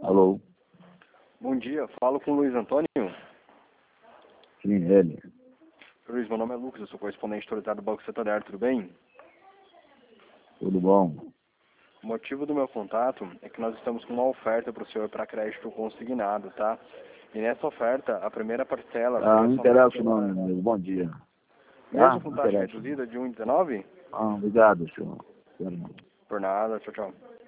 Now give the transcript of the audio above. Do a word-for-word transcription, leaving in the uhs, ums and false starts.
Alô? Bom dia, falo com o Luiz Antônio. Sim, ele. Luiz, meu nome é Lucas, eu sou correspondente autorizado do Banco Santander, tudo bem? Tudo bom? O motivo do meu contato é que nós estamos com uma oferta para o senhor para crédito consignado, tá? E nessa oferta, a primeira parcela Ah, não seria interessa somente o nome, meu amigo. Bom dia. mesmo Tá? com Não taxa interessa. reduzida de um vírgula dezenove? Ah, obrigado, senhor. Quero não. Por nada, tchau, tchau.